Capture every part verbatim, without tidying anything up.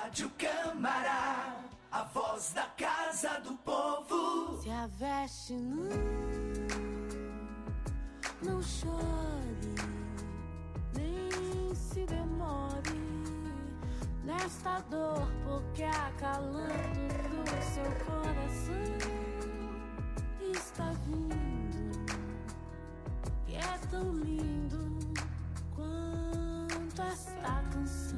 Rádio Câmara, a voz da casa do povo. Se a veste não, não chore, nem se demore nesta dor, porque acalando pro seu coração está vindo, e é tão lindo quanto esta canção.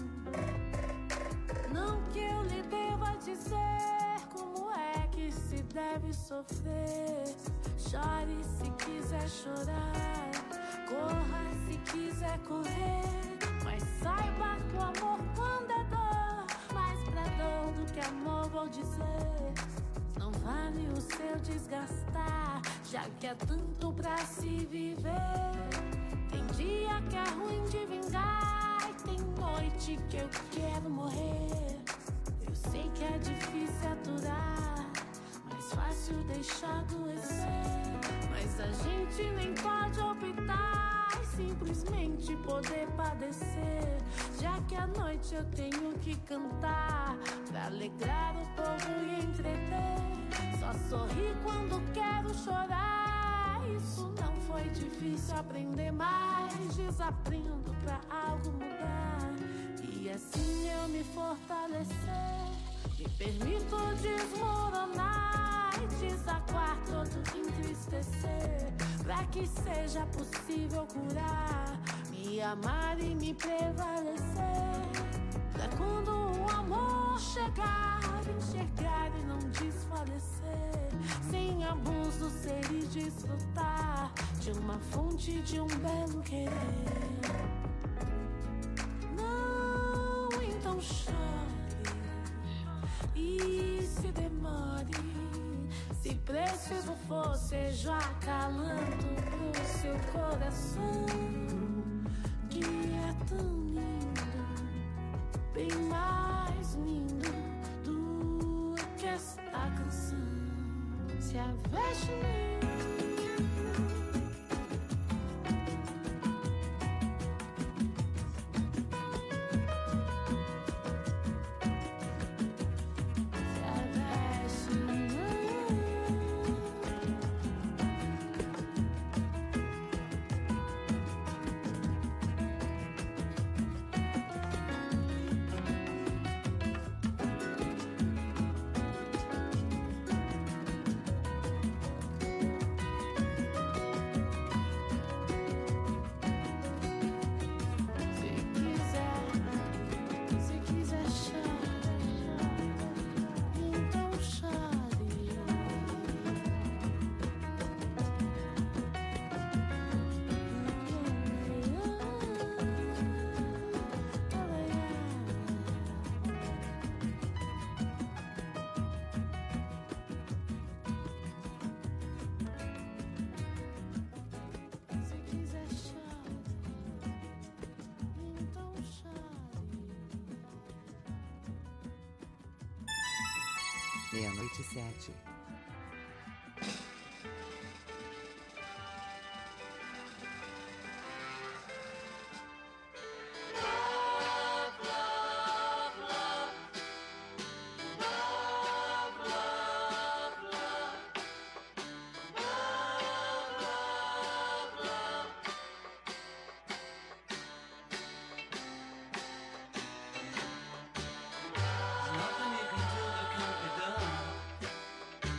Não que eu lhe deva dizer como é que se deve sofrer. Chore se quiser chorar, corra se quiser correr, mas saiba que o amor quando é dor, mais pra dor do que amor vou dizer. Não vale o seu desgastar, já que é tanto pra se viver. Tem dia que é ruim de vingar, e tem noite que eu quero morrer. Eu sei que é difícil aturar, mais fácil deixar adoecer. Mas a gente nem pode optar e simplesmente poder padecer, já que à noite eu tenho que cantar pra alegrar o povo e entreter. Só sorrir quando quero chorar, isso não foi difícil aprender, mas desaprendo pra algo mudar. E assim eu me fortalecer, me permito desmoronar e desaguar todo entristecer, pra que seja possível curar, me amar e me prevalecer. Pra quando o amor chegar, enxergar e não desfalecer, sem abuso ser e desfrutar de uma fonte de um belo querer. Não, então chore e se demore, se preciso for, seja acalando pro seu coração, que é tão lindo, bem mais lindo do que esta canção. Se a veste meia-noite e sete. Nothing you can do that can't be done.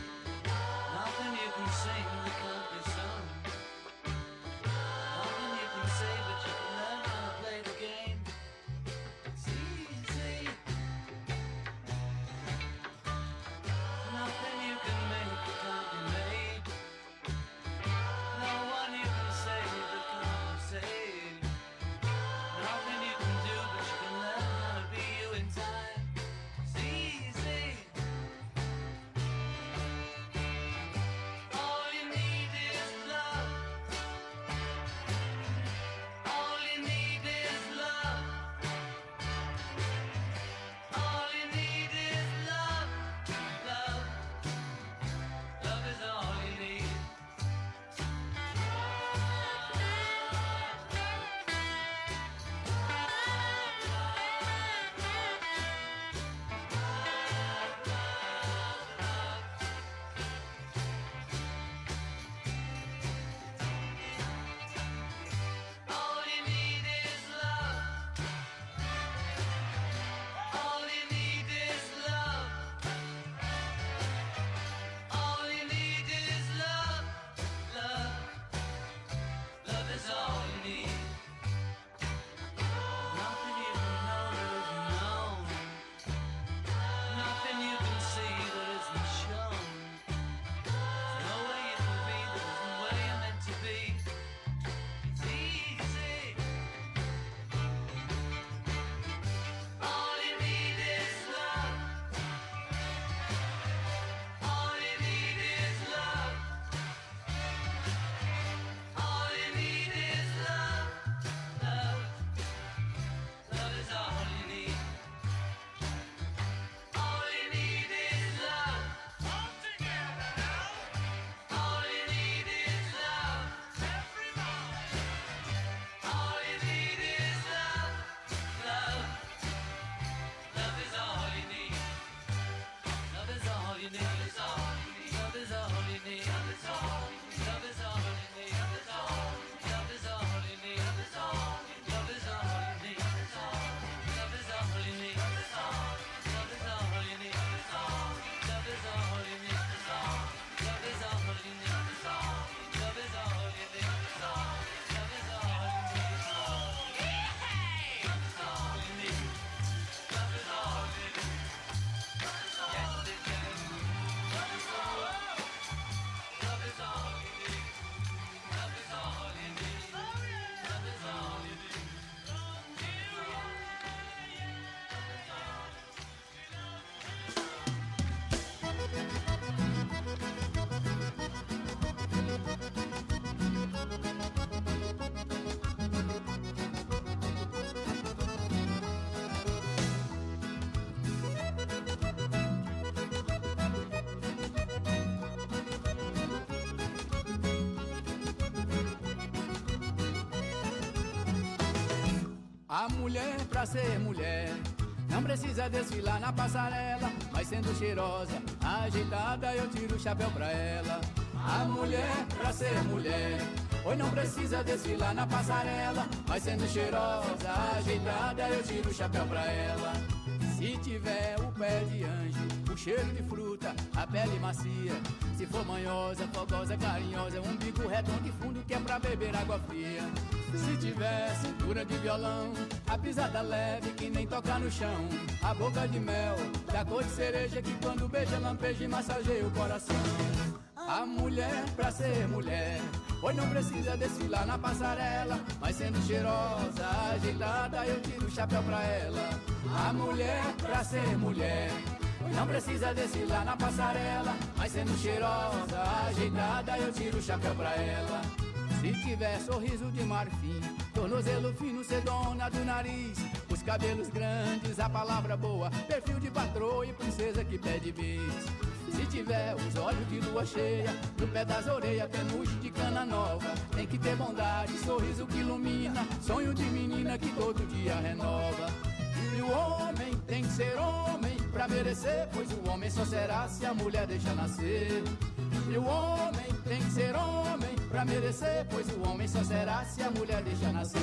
A mulher pra ser mulher não precisa desfilar na passarela, mas sendo cheirosa, ajeitada, eu tiro o chapéu pra ela. A mulher pra ser mulher hoje não precisa desfilar na passarela, mas sendo cheirosa, ajeitada, eu tiro o chapéu pra ela. Se tiver o pé de anjo, o cheiro de fruta, a pele macia, se for manhosa, fogosa, carinhosa, um bico redondo e fundo que é pra beber água fria. Se tiver cintura de violão, a pisada leve que nem toca no chão, a boca de mel, da cor de cereja que quando beija lampeja e massageia o coração. A mulher pra ser mulher hoje não precisa desfilar na passarela, mas sendo cheirosa, ajeitada, eu tiro o chapéu pra ela. A mulher pra ser mulher hoje não precisa desfilar na passarela, mas sendo cheirosa, ajeitada, eu tiro o chapéu pra ela. Se tiver sorriso de marfim, tornozelo fino, sedona do nariz, os cabelos grandes, a palavra boa, perfil de patroa e princesa que pede bis. Se tiver os olhos de lua cheia, no pé das orelhas, penugem de cana nova, tem que ter bondade, sorriso que ilumina, sonho de menina que todo dia renova. E o homem tem que ser homem pra merecer, pois o homem só será se a mulher deixar nascer. E o homem tem que ser homem pra merecer, pois o homem só será se a mulher deixar nascer.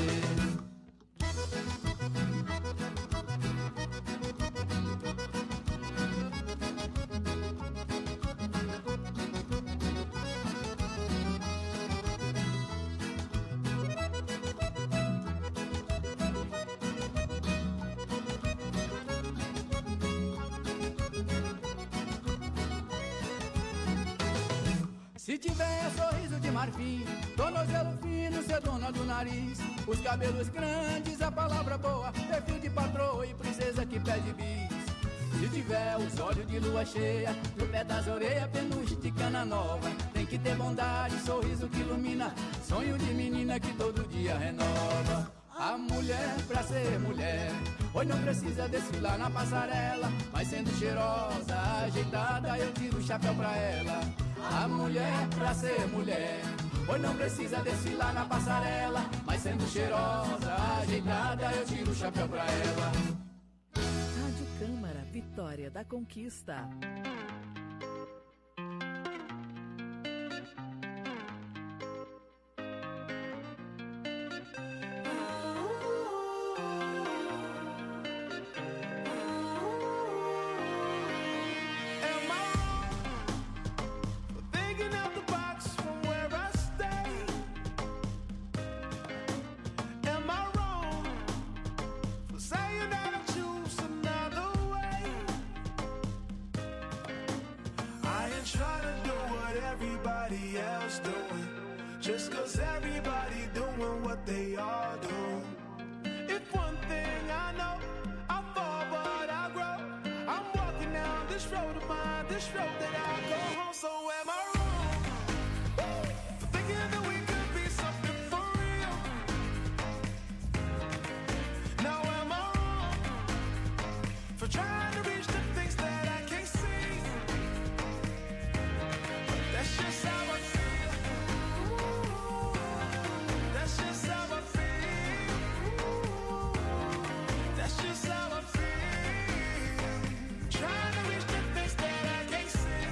Se tiver sorriso de marfim, tornozelo fino, sedona do nariz, os cabelos grandes, a palavra boa, perfil de patroa e princesa que pede bis. Se tiver os olhos de lua cheia, no pé das orelhas, penugem de cana nova, tem que ter bondade, sorriso que ilumina, sonho de menina que todo dia renova. A mulher pra ser mulher hoje não precisa desfilar na passarela, mas sendo cheirosa, ajeitada, eu tiro o chapéu pra ela. A mulher pra ser mulher hoje não precisa desfilar na passarela, mas sendo cheirosa, ajeitada, eu tiro o chapéu pra ela. Rádio Câmara, Vitória da Conquista. Just cause everybody doing what they all do. If one thing I know, I fall but I grow. I'm walking down this road of mine, this road that I go home. So am I wrong for thinking that we could be something for real? Now am I wrong for trying to reach the things that I can't see? But that's just how I feel. That's just how I feel. That's just how I feel. Trying to reach the things that I can't see.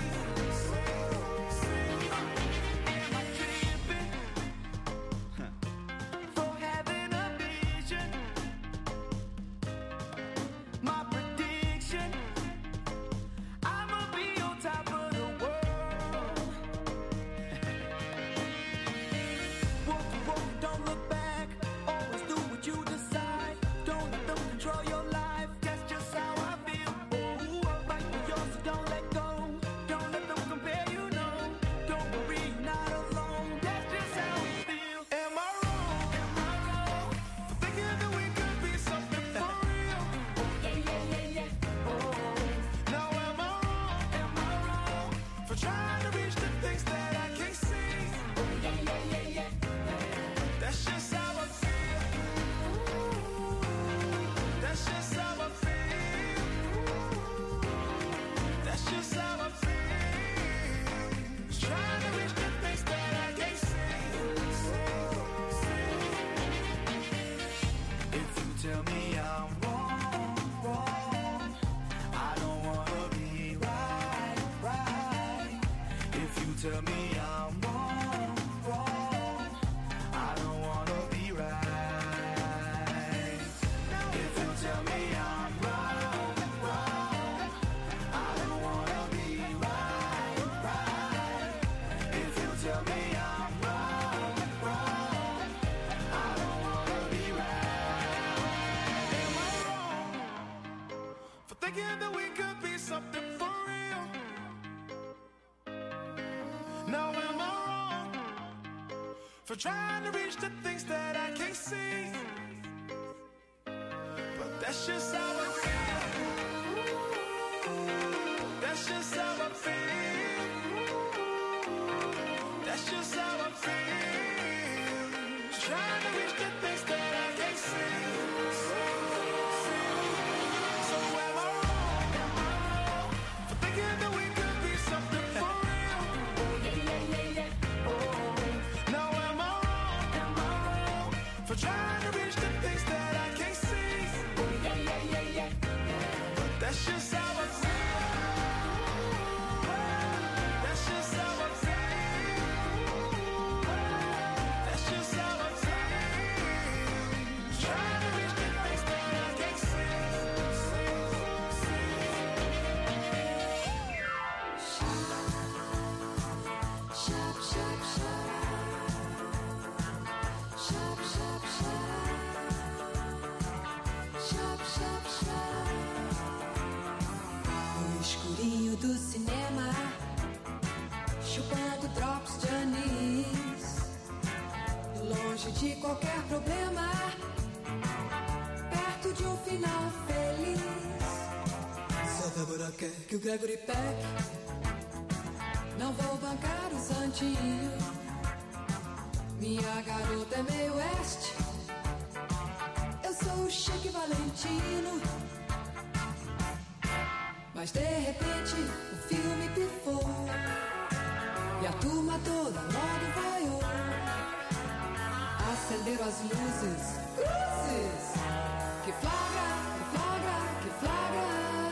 for trying to reach the things that I can't see. But that's just how I feel. That's just how I feel. That's just how I feel. Trying to reach the things that I can't see. So am I wrong? For thinking that we could be something for real? Now am I wrong? For trying to reach the things that I can't see? But that's just how I feel. That's just how I feel. That's just how I feel. Trying to reach the things that I can't see. Shop, shop, shop. Shop, shop, shop. Shop, shop, shop. No escurinho do cinema, chupando drops de anis, longe de qualquer problema, perto de um final feliz. Só Débora quer que o Gregory Peck não vou bancar o santinho. Minha garota é meio oeste, eu sou o Chique Valentino. Mas de repente o filme pifou e a turma toda logo vaiou. Acenderam as luzes, cruzes, que flagra, que flagra, que flagra.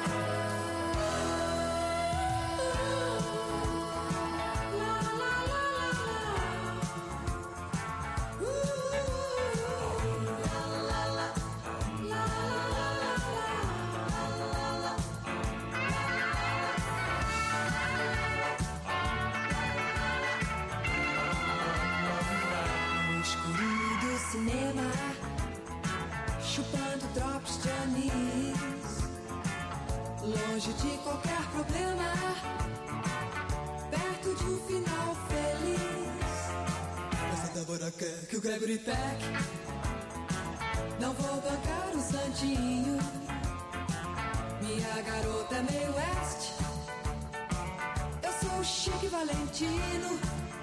La, la, la, la, la. Uh, la, la, la, la, la, la, la. No escurinho do cinema, chupando drops de anis, longe de qualquer problema, perto de um final feliz. Mas a Débora quer que o Gregory Peck não vou bancar o santinho. Minha garota é meio oeste, eu sou o Chique Valentino.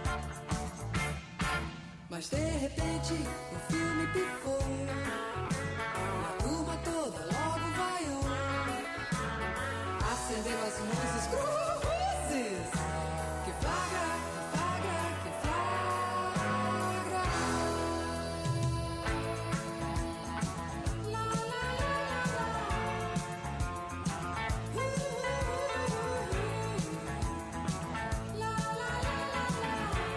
Mas de repente o filme pifou e a turma toda logo vaiou. Acenderam as luzes, cruzes, que flagra, que flagra, que flagra. La, la, la, la, la. Uh, la, la, la, la, la.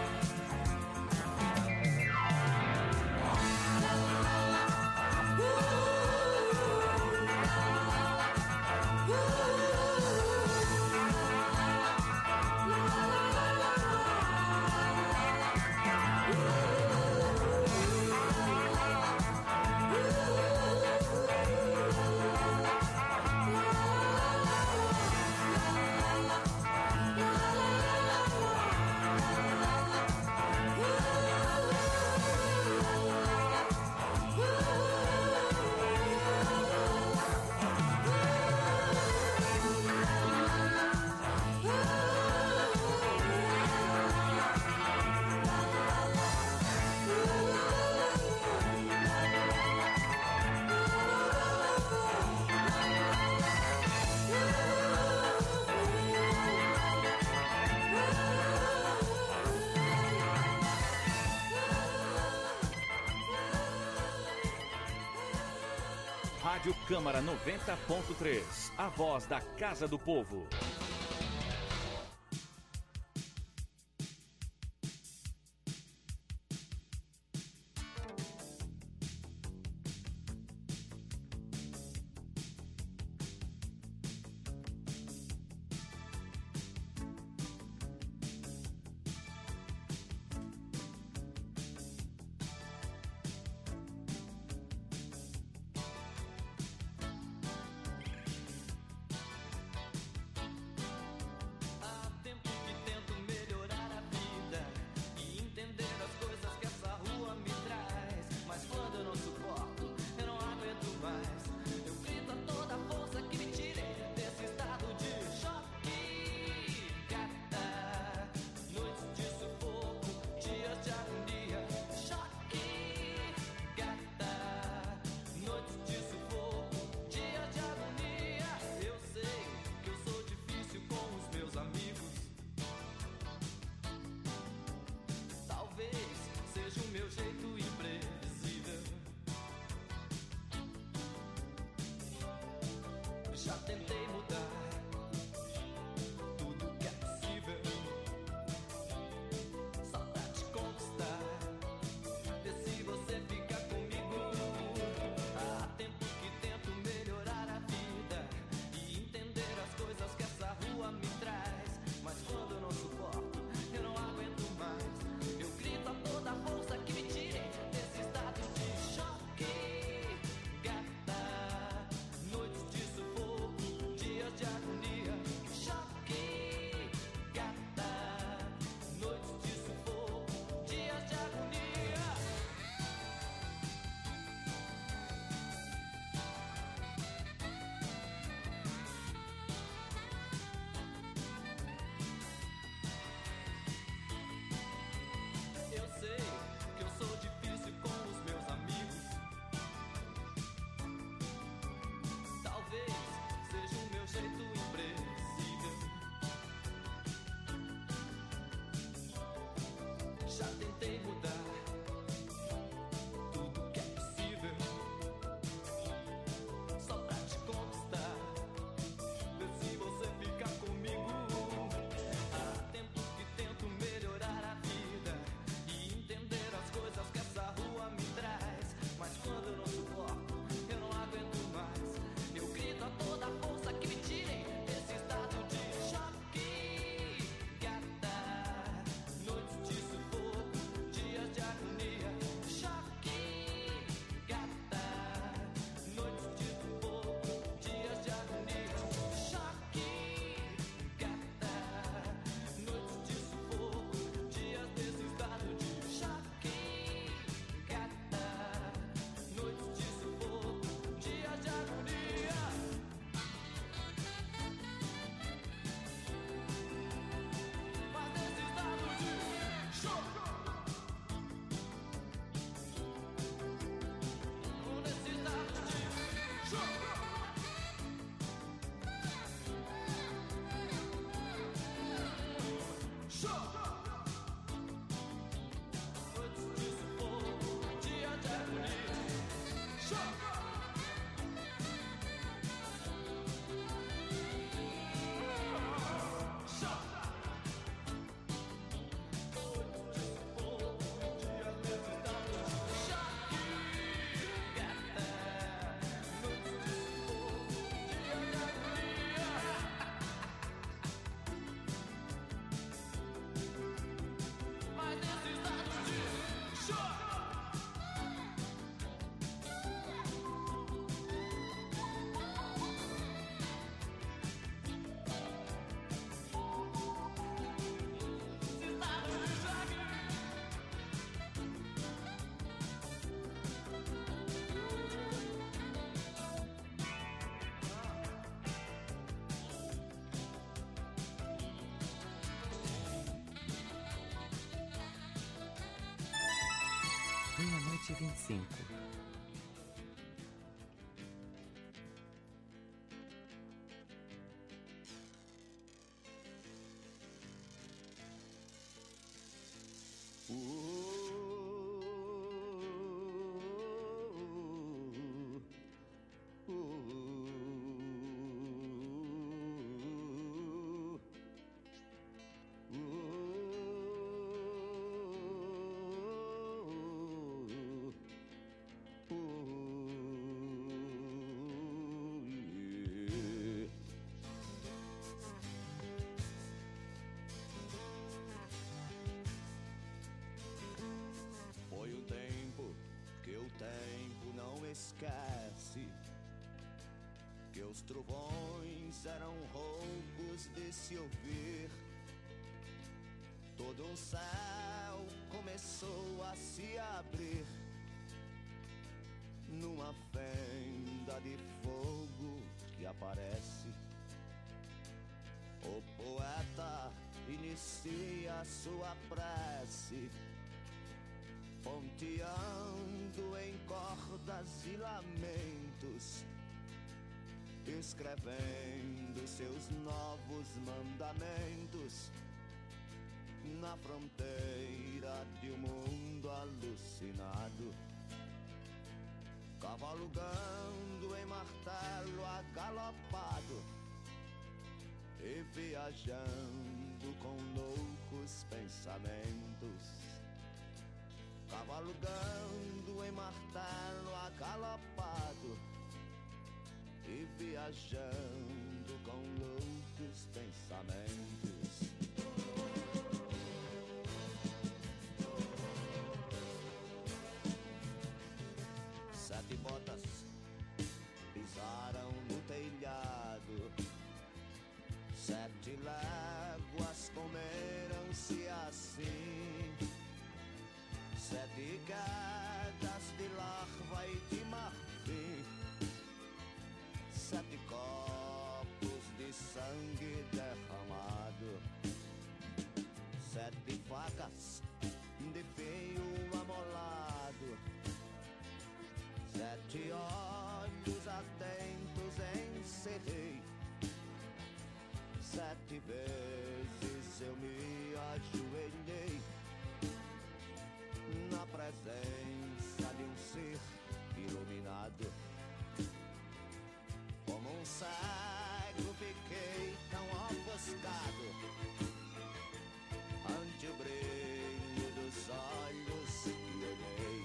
Rádio Câmara noventa ponto três, a voz da Casa do Povo. tentei mudar tudo que é possível só pra te conquistar. Vê se você fica comigo. Há tempo que tento melhorar a vida e entender as coisas que essa rua me traz. Mas quando eu não suporto, eu não aguento mais. Eu grito a toda força que me tirem desse estado de choque. Gata, noites de sufoco, dias de agonia. Choque. Gata, noites de sufoco, dias de agonia. Eu sei que eu sou difícil com os meus amigos. Talvez seja o meu jeito imprevisível. Já tentei mudar tudo que é possível só pra te conquistar. Vê se você fica comigo. Há tempo que tento melhorar a vida e entender as coisas que essa rua me traz. Mas quando eu não suporto, eu não aguento mais. Eu grito a toda força que me tirem desse estado de choque. Gata, noites de sufoco, dias de agonia. Choque. Gata, noites de sufoco, dias de agonia. Choque. Gata, noites de sufoco, dias desse estado de choque. Gata, noites de sufoco, dias de agonia. Mas nesse estado de choque, nesse estado de choque, choque. Noites de sufoco, dia de agonia. Choque. Choque. Noites de sufoco, dia desse estado de choque. Gata, noites de sufoco, dia de agonia. Mas nesse estado de choque. Estado de choque. Meia-noite e vinte e cinco. Foi um tempo que o tempo não esquece, que os trovões eram roucos de se ouvir. Todo um céu começou a se abrir numa fenda de fogo que aparece. O poeta inicia sua prece, ponteando em cordas e lamentos, escrevendo seus novos mandamentos na fronteira de um mundo alucinado. cavalgando em martelo agalopado e viajando com loucos pensamentos. Cavalgando em martelo agalopado e viajando com loucos pensamentos. Sete botas pisaram no telhado, sete léguas comeram-se assim, sete quedas de larva e de marfim, sete copos de sangue derramado, sete facas de fio amolado, sete olhos atentos encerrei, sete vezes eu me ajoelhei na presença de um ser iluminado. Como um cego fiquei tão ofuscado ante o brilho dos olhos que olhei.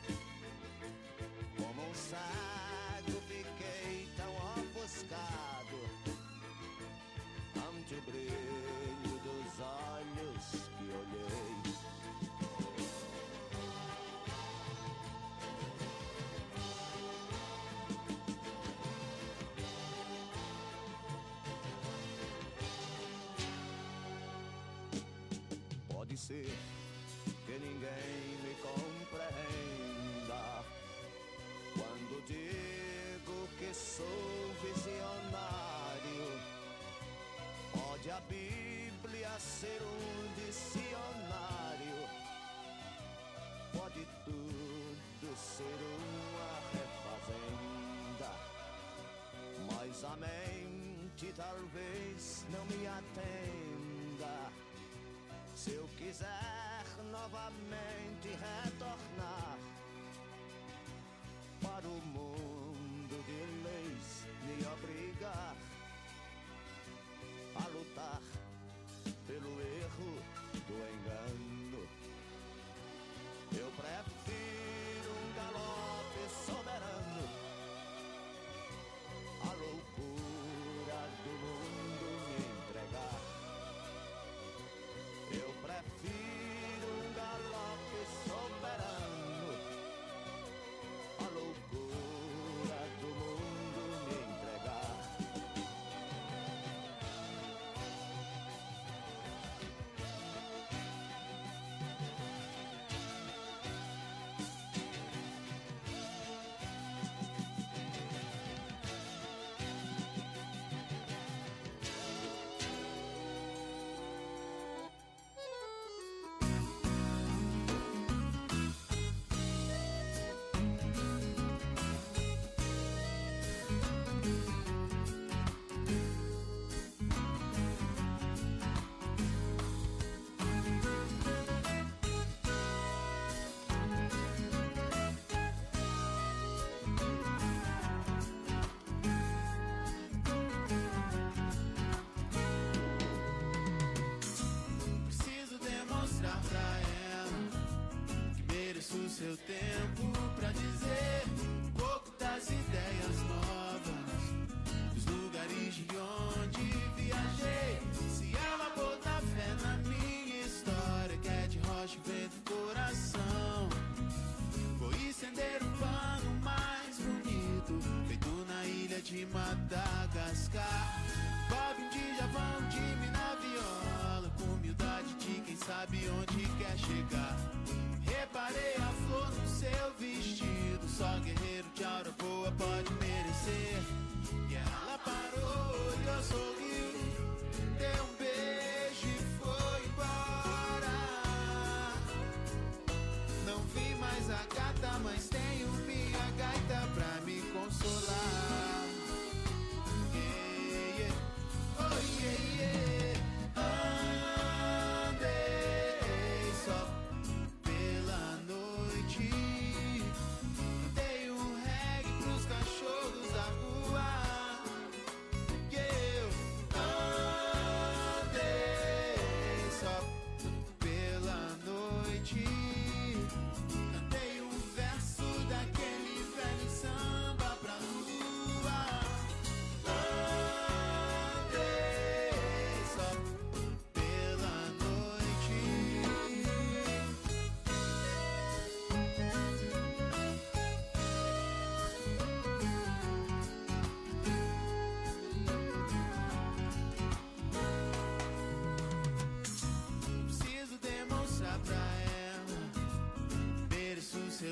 Como um cego fiquei tão ofuscado ante o brilho dos olhos que olhei. Pode ser que ninguém me compreenda quando digo que sou visionário. Pode a Bíblia ser um dicionário, pode tudo ser uma refazenda, mas a mente talvez não me atenda. Se eu quiser novamente retornar para o mundo de leis, me obrigar a lutar pelo erro do engano, eu prefiro um galope soberano, a loucura do mundo me entregar. Eu prefiro um galope soberano, a loucura do mundo me entregar. Seu tempo pra dizer um pouco das ideias novas, dos lugares de onde viajei. Se ela botar fé na minha história, que é de rocha, vento e coração, vou estender um pano mais bonito, feito na ilha de Madagascar. Bob de Javão, de mim na viola, com humildade de quem sabe onde quer chegar. Reparei a flor no seu vestido, só guerreiro de aura boa pode merecer. E ela parou, olhou, sorriu, deu um beijo e foi embora. Não vi mais a gata, mas tenho minha gaita pra me consolar. Yeah, yeah. Oh, yeah, yeah. Andei só pela noite, dei um reggae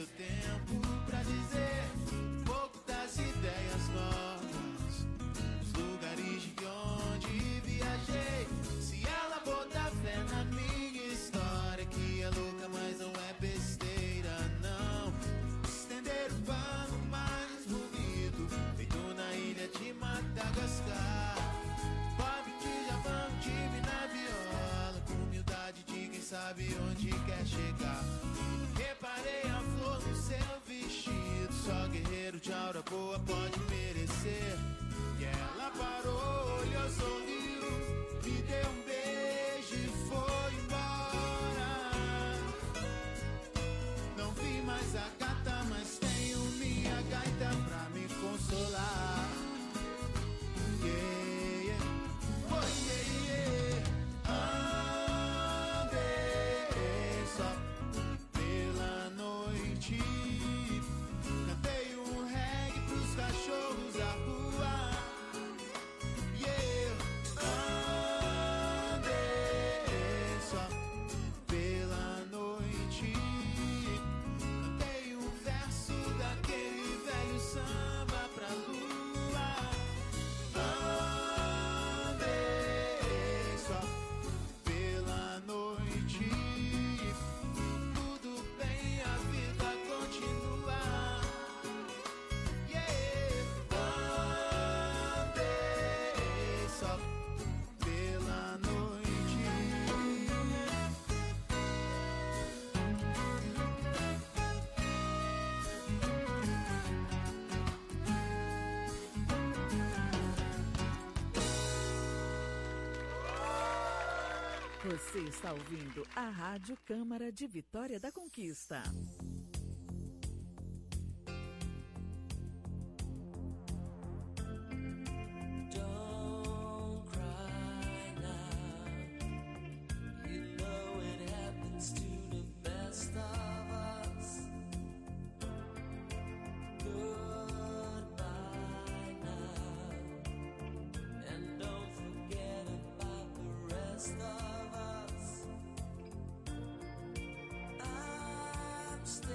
seu tempo pra dizer um pouco das ideias novas, dos lugares de onde viajei. Se ela botar fé na minha história, que é louca, mas não é besteira, não. Estender o pano mais bonito, feito na ilha de Madagascar. Bob de Japão, time na viola, com humildade de quem sabe onde quer chegar. Reparei a flor no seu vestido, só guerreiro de aura boa pode merecer. E ela parou, olhou, sorriu, me deu um beijo e foi embora. Não vi mais a gata, mas tenho minha gaita pra me consolar. Yeah, yeah. Oh, yeah, yeah. Andei só pela noite, cantei um reggae pros cachorros da rua. Yeah. Andei só pela noite, cantei um verso daquele velho samba pra lua. Andei só pela noite, tudo bem, a vida continua. Yeah. Andei só pela noite. Você está ouvindo a Rádio Câmara de Vitória da Conquista. Don't cry now. You know it happens to the best of us. Goodbye now. And don't forget about the rest of us. I'm still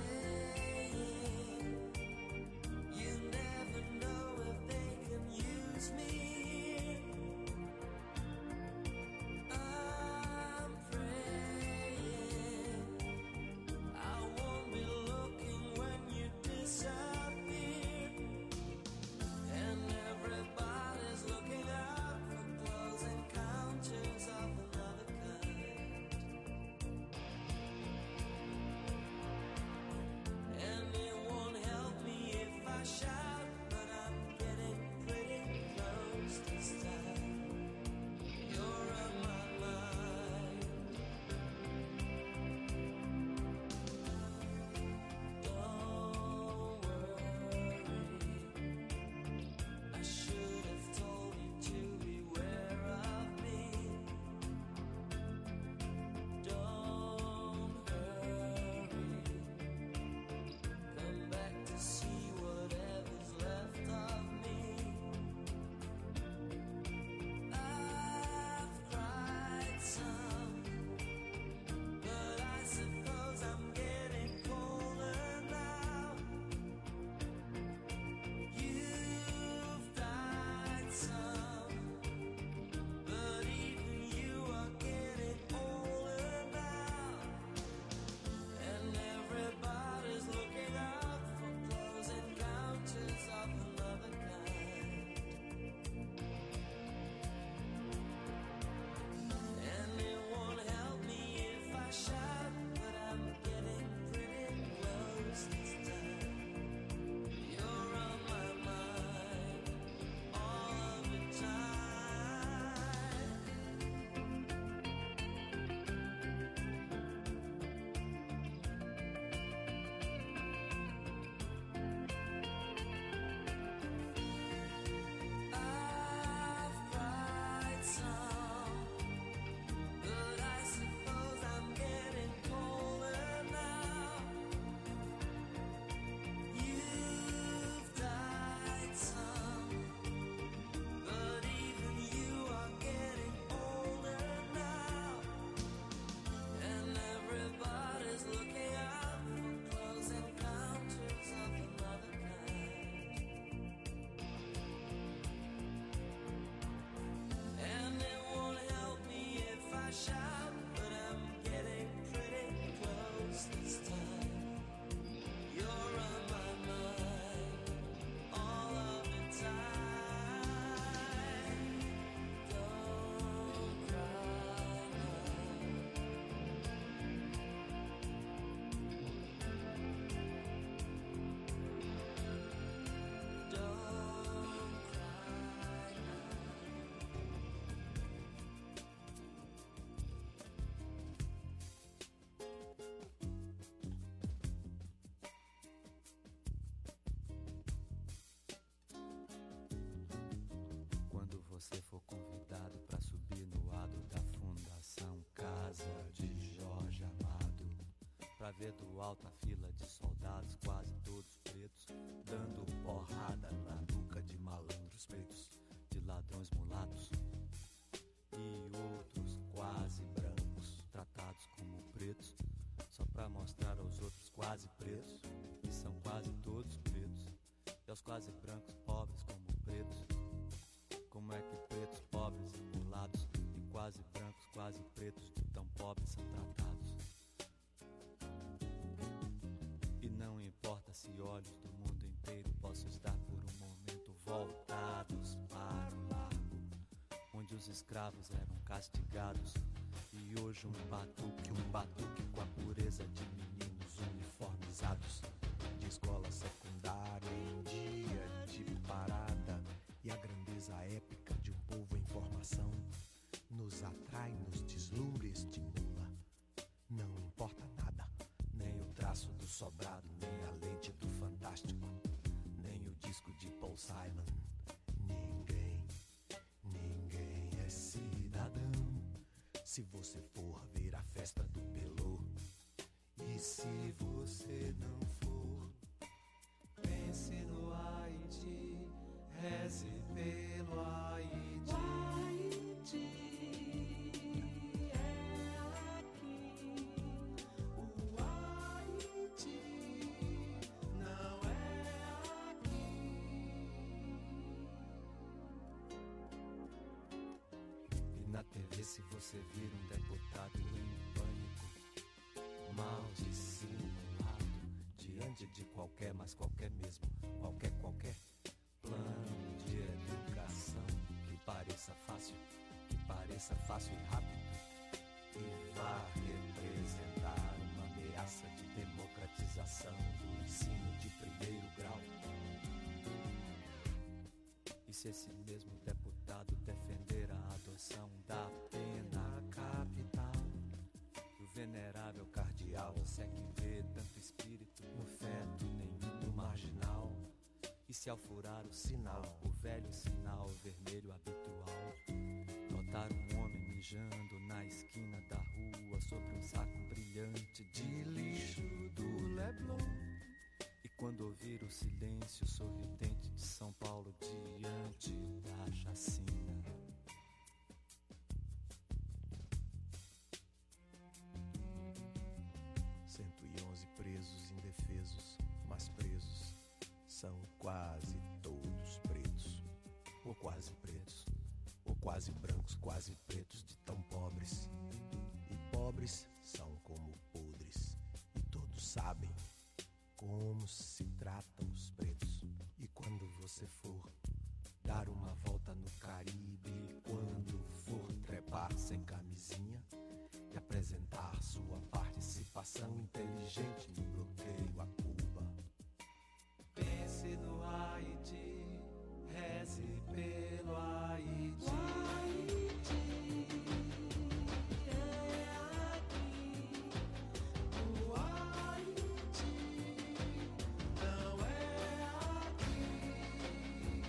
pra ver do alto a fila de soldados, quase todos pretos, dando porrada na nuca de malandros pretos, de ladrões mulatos e outros quase brancos, tratados como pretos, só pra mostrar aos outros quase pretos, que são quase todos pretos, e aos quase brancos pobres como pretos. Como é que pretos, pobres e mulatos, e quase brancos, quase pretos, de tão pobres são tratados? E não importa se olhos do mundo inteiro possam estar por um momento voltados para o largo, onde os escravos eram castigados, e hoje um batuque, um batuque com a pureza de meninos uniformizados, de escola secundária em dia de parada, e a grandeza épica de um povo em formação nos atrai, nos deslumbra e estimula. Não importa nada, nem o traço do sobrado, nem a lente do fantástico, nem o disco de Paul Simon. Ninguém, ninguém é cidadão se você for ver a festa do Pelô. E se você não for, pense no Haiti, reze pelo Haiti. O Haiti é aqui. O Haiti não é aqui. E na T V, se você vir um deputado em pânico, mal dissimulado, diante de qualquer, mas qualquer mesmo, qualquer, qualquer plano de educação que pareça fácil, que pareça fácil e rápido, e vá representar uma ameaça de democratização do ensino de primeiro grau. E se esse mesmo deputado defender a adoção da pena capital, o venerável cardeal, você é que vê tanto espírito no feto, nenhum no marginal. E se ao furar o sinal, o velho sinal vermelho habitual, notar um homem mijando na esquina da rua sobre um saco brilhante de lixo do Leblon, e quando ouvir o silêncio sorridente de São Paulo diante da chacina, cento e onze presos indefesos, mas presos são quase todos pretos, ou quase pretos, ou quase brancos, quase pretos, de tão pobres. E pobres são como podres, e todos sabem como se tratam os pretos. E quando você for dar uma volta no Caribe, e quando for trepar sem camisinha e apresentar sua participação inteligente no bloqueio a Cuba, pense no Haiti, reze pelo Haiti. O Haiti é aqui. O Haiti não é aqui.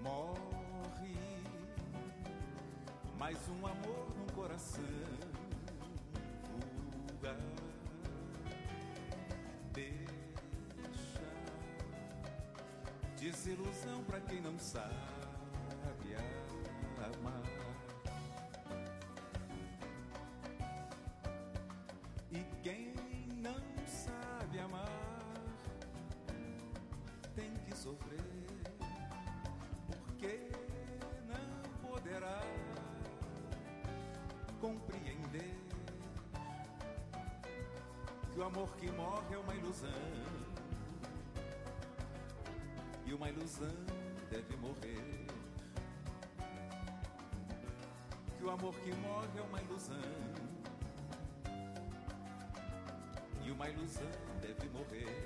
Morre mais um amor no coração. Fuga, deixa desilusão pra quem não sabe amar. E quem não sabe amar tem que sofrer, porque não poderá compreender que o amor que morre é uma ilusão, e uma ilusão deve morrer. Que o amor que morre é uma ilusão, e uma ilusão deve morrer.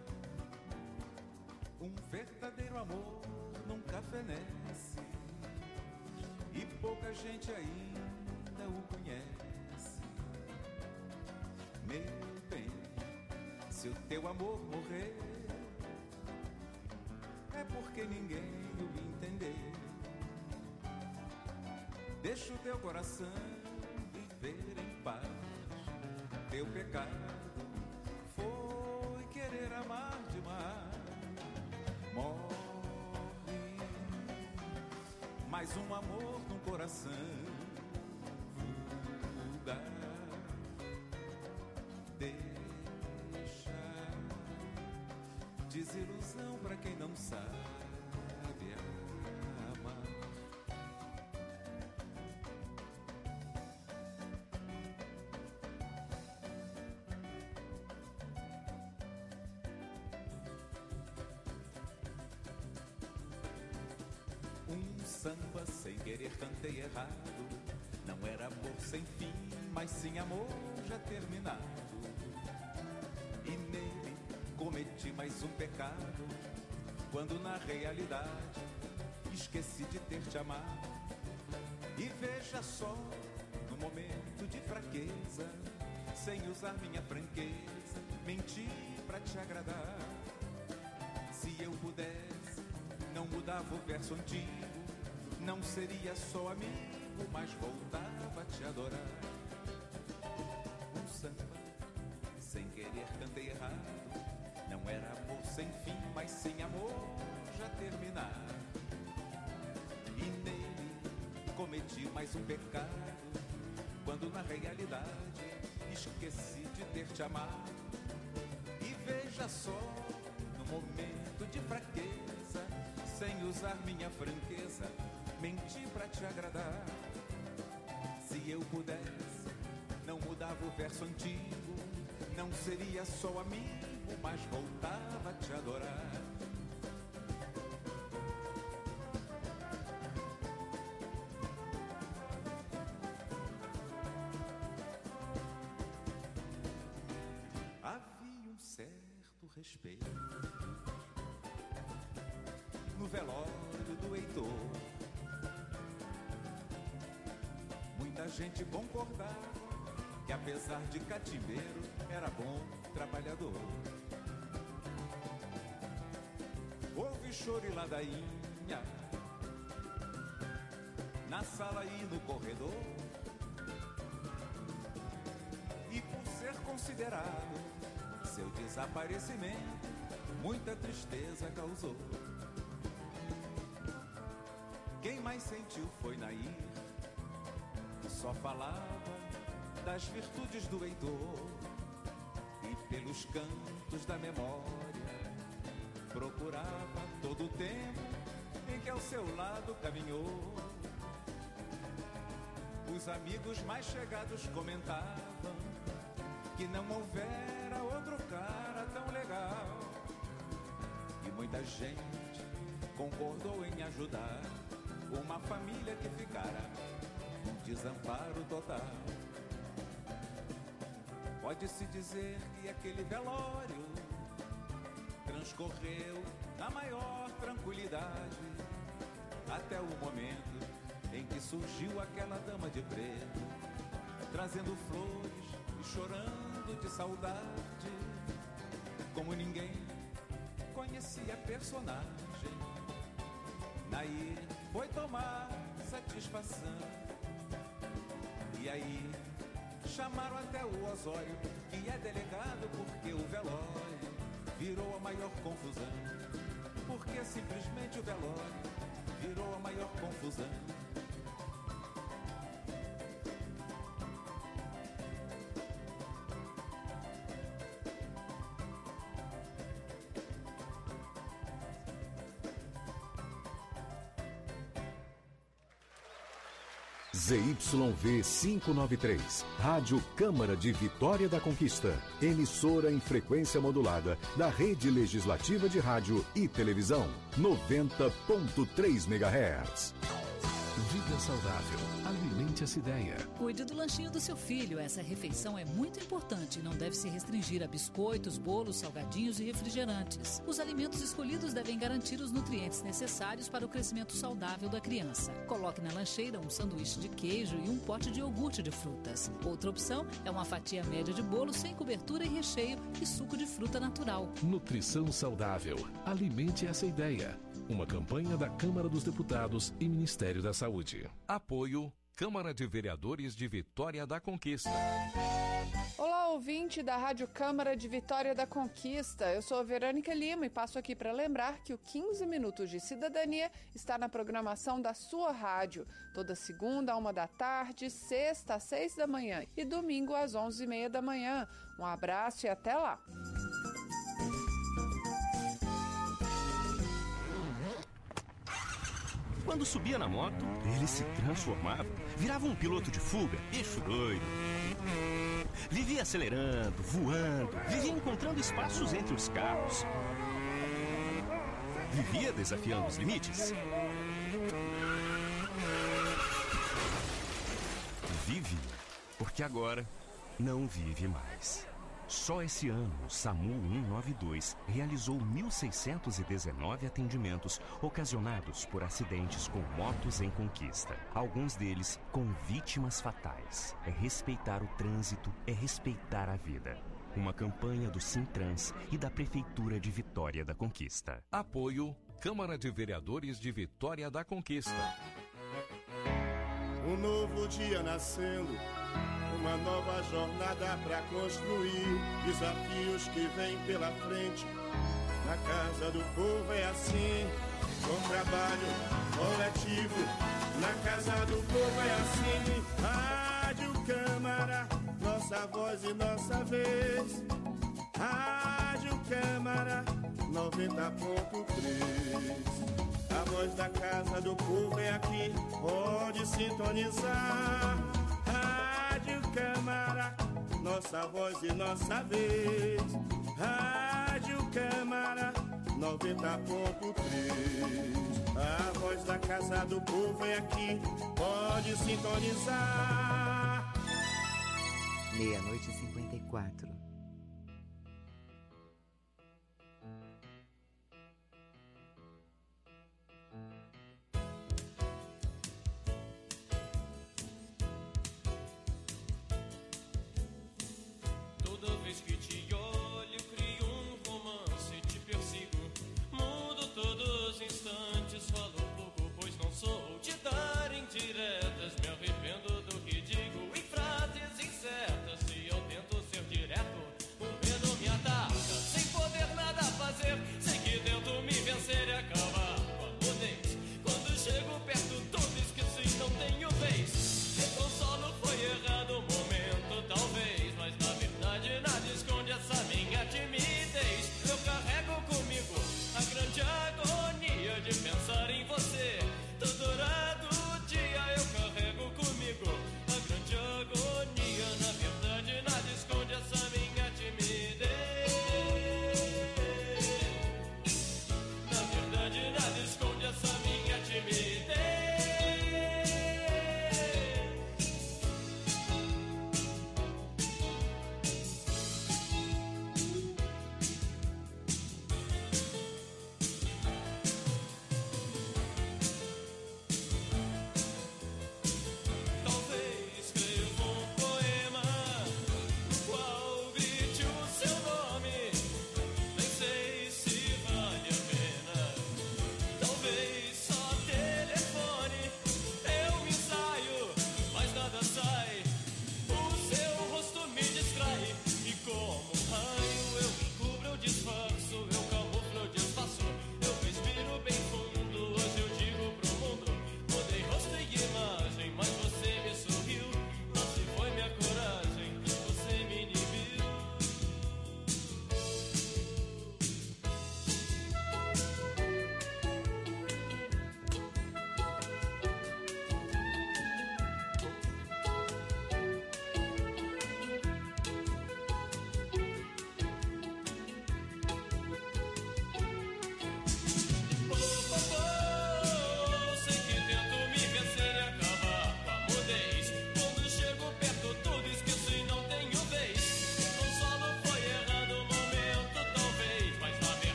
Um verdadeiro amor nunca fenece, e pouca gente ainda o conhece. Meu bem, se o teu amor morrer, é porque ninguém o entendeu. Deixa o teu coração viver em paz. Teu pecado foi querer amar demais. Morre mais um amor no coração. Fuga, deixa desilusão pra quem não sabe amar. Um samba sem querer cantei errado. Não era amor sem fim, mas sim amor já terminado. E nele cometi mais um pecado, quando na realidade esqueci de ter te amado. E veja só, no momento de fraqueza, sem usar minha franqueza, menti pra te agradar. Se eu pudesse, não mudava o verso antigo, não seria só amigo, mas voltava a te adorar. Um samba sem querer cantei errado. Não era amor sem fim, mas sem amor já terminado. E nele cometi mais um pecado, quando na realidade esqueci de ter te amado. E veja só, no momento de fraqueza, sem usar minha franqueza, menti pra te agradar. Se eu pudesse, não mudava o verso antigo, não seria só amigo, mas voltava a te adorar. Havia um certo respeito no velório do Heitor. Muita gente concordava que, apesar de catimbeiro, era bom trabalhador. Houve choro e ladainha na sala e no corredor, e por ser considerado, seu desaparecimento muita tristeza causou. Quem mais sentiu foi Nair, que só falava das virtudes do Heitor, e pelos cantos da memória procurava todo o tempo em que ao seu lado caminhou. Os amigos mais chegados comentavam que não houvera outro cara tão legal, e muita gente concordou em ajudar uma família que ficara em desamparo total. Pode-se dizer que aquele velório transcorreu na maior tranquilidade, até o momento em que surgiu aquela dama de preto, trazendo flores e chorando de saudade. Como ninguém conhecia a personagem, Nair foi tomar satisfação. E aí chamaram até o Osório, que é delegado porque o velório virou a maior confusão. Porque simplesmente o velório virou a maior confusão. Z Y V quinhentos e noventa e três, Rádio Câmara de Vitória da Conquista, emissora em frequência modulada da Rede Legislativa de Rádio e Televisão, noventa ponto três megahertz. Vida saudável, alimente essa ideia. Cuide do lanchinho do seu filho. Essa refeição é muito importante e não deve se restringir a biscoitos, bolos, salgadinhos e refrigerantes. Os alimentos escolhidos devem garantir os nutrientes necessários para o crescimento saudável da criança. Coloque na lancheira um sanduíche de queijo e um pote de iogurte de frutas. Outra opção é uma fatia média de bolo sem cobertura e recheio e suco de fruta natural. Nutrição saudável, alimente essa ideia. Uma campanha da Câmara dos Deputados e Ministério da Saúde. Apoio Câmara de Vereadores de Vitória da Conquista. Olá, ouvinte da Rádio Câmara de Vitória da Conquista. Eu sou a Verônica Lima e passo aqui para lembrar que o quinze Minutos de Cidadania está na programação da sua rádio. Toda segunda, à uma da tarde, sexta, às seis da manhã e domingo, às onze e meia da manhã. Um abraço e até lá. Quando subia na moto, ele se transformava, virava um piloto de fuga, bicho doido. Vivia acelerando, voando, vivia encontrando espaços entre os carros. Vivia desafiando os limites. Vive, porque agora não vive mais. Só esse ano, o SAMU cento e noventa e dois realizou mil seiscentos e dezenove atendimentos ocasionados por acidentes com motos em conquista. Alguns deles com vítimas fatais. É respeitar o trânsito, é respeitar a vida. Uma campanha do Sintrans e da Prefeitura de Vitória da Conquista. Apoio Câmara de Vereadores de Vitória da Conquista. Um novo dia nascendo, uma nova jornada pra construir, desafios que vêm pela frente. Na casa do povo é assim, com trabalho coletivo. Na casa do povo é assim, Rádio Câmara, nossa voz e nossa vez. Rádio Câmara noventa ponto três. A voz da casa do povo é aqui, pode sintonizar. Rádio Câmara, nossa voz e nossa vez. Rádio Câmara noventa ponto três. A voz da casa do povo é aqui, pode sintonizar. Meia-noite e cinquenta e quatro. Diretas, me arrependo do que digo em frases incertas. Se eu tento ser direto,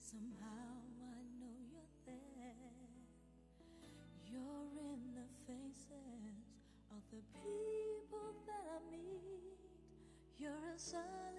Somehow I know you're there. You're in the faces of the people that I meet. You're a sign